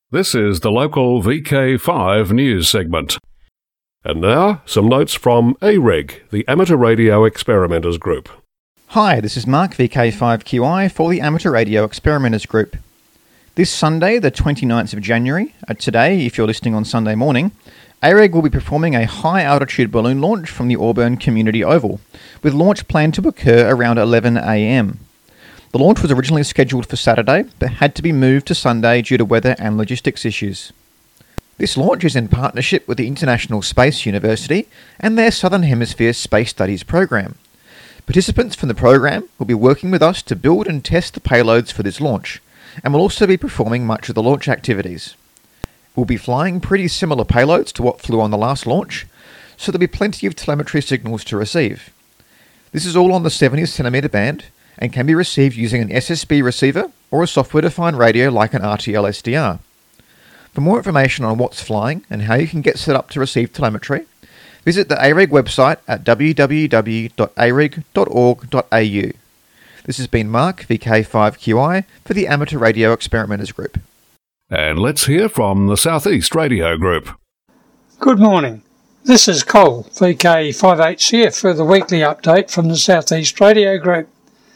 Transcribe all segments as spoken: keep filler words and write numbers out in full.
This is the local V K five news segment. And now, some notes from A R E G, the Amateur Radio Experimenters Group. Hi, this is Mark, V K five Q I, for the Amateur Radio Experimenters Group. This Sunday, the twenty-ninth of January, uh, today, if you're listening on Sunday morning, A R E G will be performing a high-altitude balloon launch from the Auburn Community Oval, with launch planned to occur around eleven a m. The launch was originally scheduled for Saturday, but had to be moved to Sunday due to weather and logistics issues. This launch is in partnership with the International Space University and their Southern Hemisphere Space Studies program. Participants from the program will be working with us to build and test the payloads for this launch, and will also be performing much of the launch activities. We'll be flying pretty similar payloads to what flew on the last launch, so there'll be plenty of telemetry signals to receive. This is all on the seventy centimetre band, and can be received using an S S B receiver or a software-defined radio like an R T L S D R. For more information on what's flying and how you can get set up to receive telemetry, visit the A R E G website at w w w dot a r e g dot org dot a u. This has been Mark, V K five Q I, for the Amateur Radio Experimenters Group. And let's hear from the Southeast Radio Group. Good morning. This is Cole, V K five H C F, for the weekly update from the Southeast Radio Group.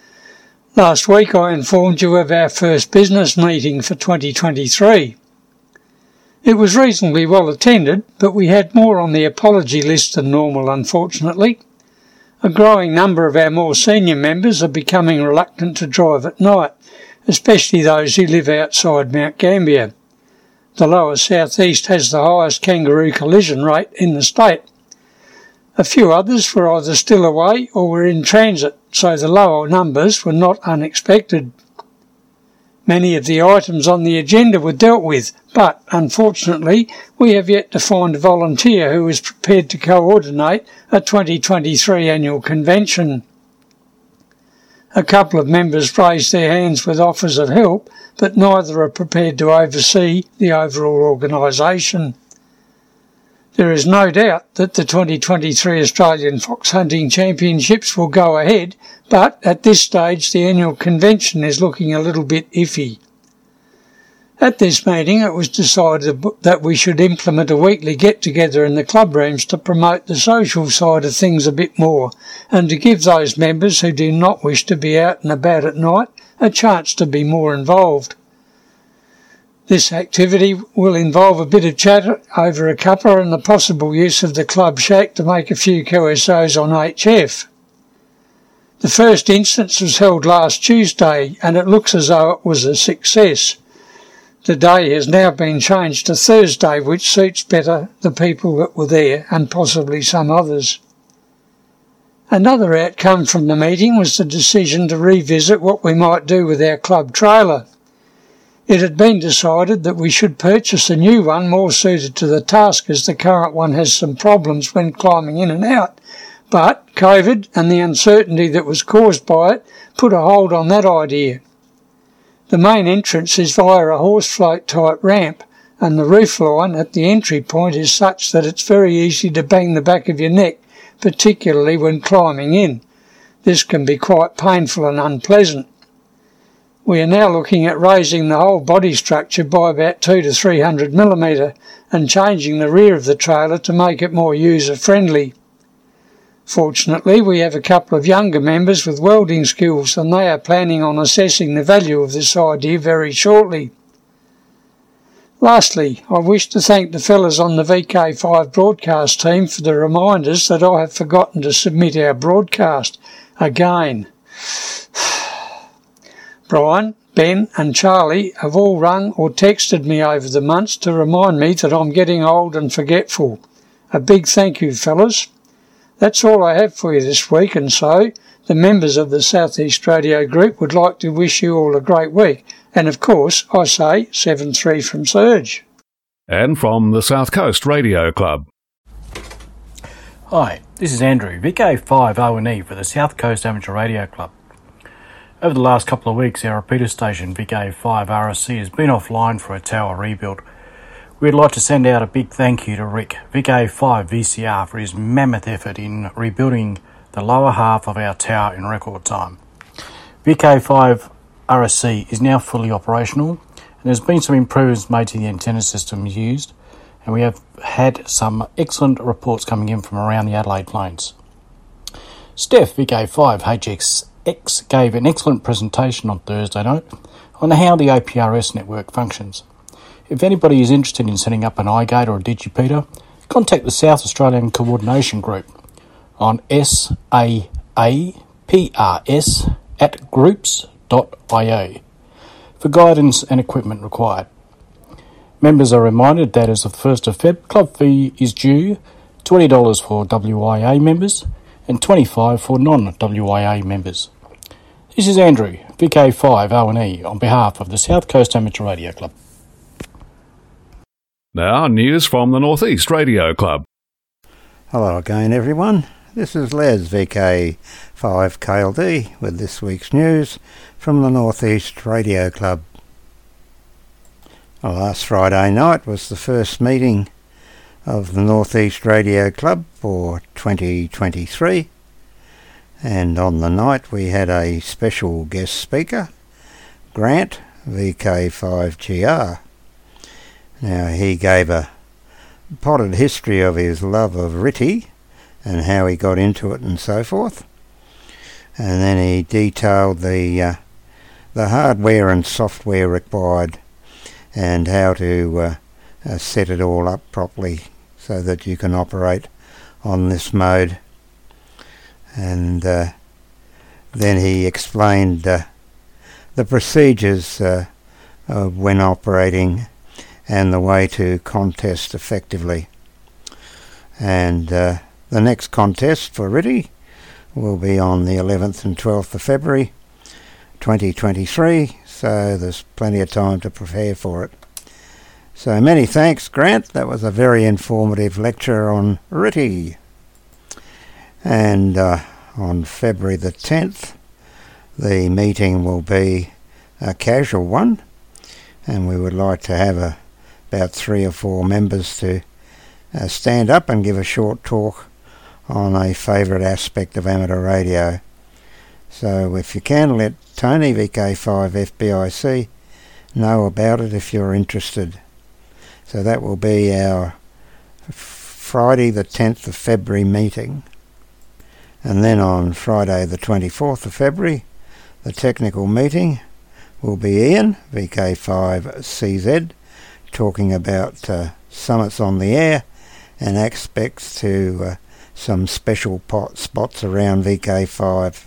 Last week I informed you of our first business meeting for twenty twenty-three. It was reasonably well attended, but we had more on the apology list than normal, unfortunately. A growing number of our more senior members are becoming reluctant to drive at night, especially those who live outside Mount Gambier. The lower southeast has the highest kangaroo collision rate in the state. A few others were either still away or were in transit, so the lower numbers were not unexpected. Many of the items on the agenda were dealt with, but, unfortunately, we have yet to find a volunteer who is prepared to coordinate a twenty twenty-three annual convention. A couple of members raised their hands with offers of help, but neither are prepared to oversee the overall organisation. There is no doubt that the twenty twenty-three Australian Fox Hunting Championships will go ahead, but at this stage the annual convention is looking a little bit iffy. At this meeting it was decided that we should implement a weekly get-together in the club rooms to promote the social side of things a bit more, and to give those members who do not wish to be out and about at night a chance to be more involved. This activity will involve a bit of chat over a cuppa and the possible use of the club shack to make a few Q S Os on H F. The first instance was held last Tuesday and it looks as though it was a success. The day has now been changed to Thursday, which suits better the people that were there and possibly some others. Another outcome from the meeting was the decision to revisit what we might do with our club trailer. It had been decided that we should purchase a new one more suited to the task, as the current one has some problems when climbing in and out, but COVID and the uncertainty that was caused by it put a hold on that idea. The main entrance is via a horse float type ramp, and the roof line at the entry point is such that it's very easy to bang the back of your neck, particularly when climbing in. This can be quite painful and unpleasant. We are now looking at raising the whole body structure by about two to three hundred millimetre and changing the rear of the trailer to make it more user-friendly. Fortunately, we have a couple of younger members with welding skills and they are planning on assessing the value of this idea very shortly. Lastly, I wish to thank the fellas on the V K five broadcast team for the reminders that I have forgotten to submit our broadcast again. Brian, Ben and Charlie have all rung or texted me over the months to remind me that I'm getting old and forgetful. A big thank you, fellas. That's all I have for you this week, and so the members of the Southeast Radio Group would like to wish you all a great week. And of course, I say seven three from Surge. And from the South Coast Radio Club. Hi, this is Andrew, V K five O and E for the South Coast Amateur Radio Club. Over the last couple of weeks, our repeater station V K five R S C has been offline for a tower rebuild. We'd like to send out a big thank you to Rick, V K five V C R, for his mammoth effort in rebuilding the lower half of our tower in record time. V K five R S C is now fully operational and there's been some improvements made to the antenna system used, and we have had some excellent reports coming in from around the Adelaide Plains. Steph, V K five H X X, gave an excellent presentation on Thursday night on how the A P R S network functions. If anybody is interested in setting up an iGate or a Digipeater, contact the South Australian Coordination Group on S A A P R S at groups dot I O for guidance and equipment required. Members are reminded that as of the first of February, club fee is due twenty dollars for W I A members and twenty-five dollars for non-W I A members. This is Andrew, V K five O and E, on behalf of the South Coast Amateur Radio Club. Now, news from the North East Radio Club. Hello again, everyone. This is Les, V K five K L D, with this week's news from the North East Radio Club. Well, last Friday night was the first meeting of the North East Radio Club for twenty twenty-three, and on the night we had a special guest speaker, Grant, V K five G R. Now, he gave a potted history of his love of R T T I and how he got into it and so forth, and then he detailed the uh, the hardware and software required and how to uh, uh, set it all up properly so that you can operate on this mode. And uh, then he explained uh, the procedures uh, of when operating and the way to contest effectively. And uh, the next contest for R T T I will be on the eleventh and twelfth of February twenty twenty-three, so there's plenty of time to prepare for it. So many thanks, Grant. That was a very informative lecture on R T T I. And uh, on February the tenth, the meeting will be a casual one, and we would like to have a, about three or four members to uh, stand up and give a short talk on a favourite aspect of amateur radio. So if you can, let Tony, V K five F B I C, know about it if you're interested. So that will be our Friday the tenth of February meeting. And then on Friday the twenty-fourth of February, the technical meeting will be Ian, V K five C Z, talking about uh, summits on the air and aspects to uh, some special pot spots around V K five.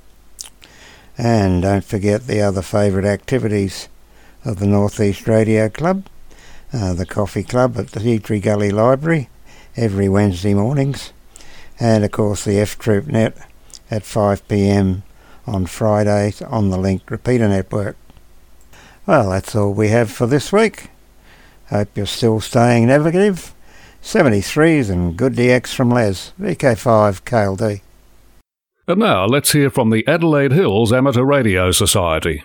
And don't forget the other favourite activities of the North East Radio Club, uh, the Coffee Club at the Deirdre Gully Library every Wednesday mornings, and of course the F Troop Net at five p m on Fridays on the Linked Repeater Network. Well, that's all we have for this week. Hope you're still staying navigative. seventy-threes and good D X from Les, V K five K L D. And now let's hear from the Adelaide Hills Amateur Radio Society.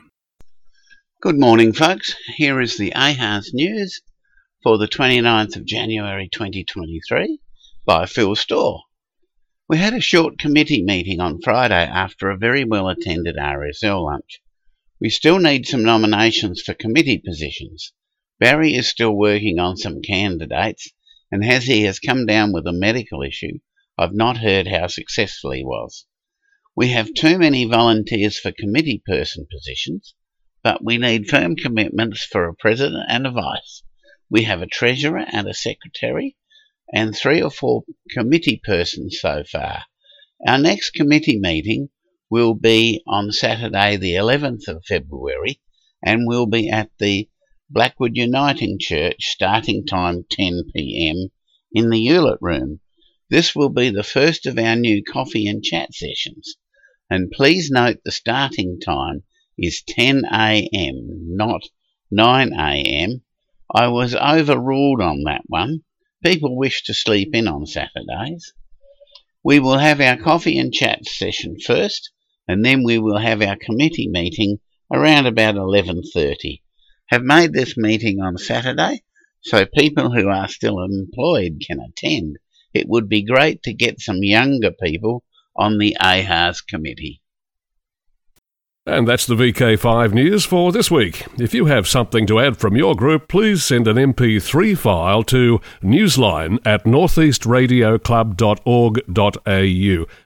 Good morning, folks. Here is the A H A S news for the twenty-ninth of January twenty twenty-three by Phil Storr. We had a short committee meeting on Friday after a very well-attended R S L lunch. We still need some nominations for committee positions. Barry is still working on some candidates, and as he has come down with a medical issue, I've not heard how successful he was. We have too many volunteers for committee person positions, but we need firm commitments for a president and a vice. We have a treasurer and a secretary, and three or four committee persons so far. Our next committee meeting will be on Saturday the eleventh of February, and will be at the Blackwood Uniting Church, starting time ten p m in the Hewlett Room. This will be the first of our new coffee and chat sessions. And please note the starting time is ten a m, not nine a m. I was overruled on that one. People wish to sleep in on Saturdays. We will have our coffee and chat session first, and then we will have our committee meeting around about eleven thirty. Have made this meeting on Saturday so people who are still employed can attend. It would be great to get some younger people on the A H A S committee. And that's the V K five news for this week. If you have something to add from your group, please send an M P three file to newsline at northeast radio club dot org dot a u.